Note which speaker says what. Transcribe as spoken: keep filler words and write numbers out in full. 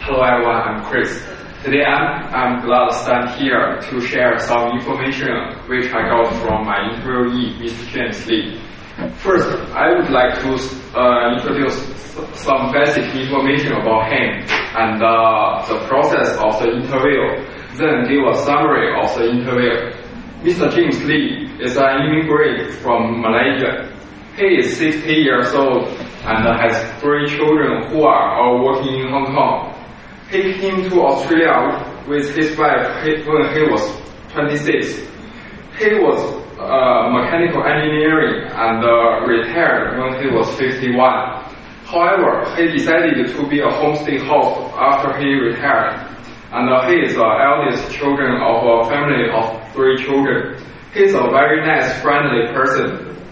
Speaker 1: Hello everyone, I'm Chris. Today I'm, I'm glad to stand here to share some information which I got from my interviewee, Mister James Lee. First, I would like to uh, introduce some basic information about him and uh, the process of the interview, then give a summary of the interview. Mister James Lee is an immigrant from Malaysia. He is sixty years old and has three children who are all working in Hong Kong. He came to Australia with his wife when he was twenty-six. He was uh, mechanical engineering and uh, retired when he was fifty-one. However, he decided to be a homestay host after he retired. And uh, he is the eldest children of a family of three children. He is a very nice, friendly person.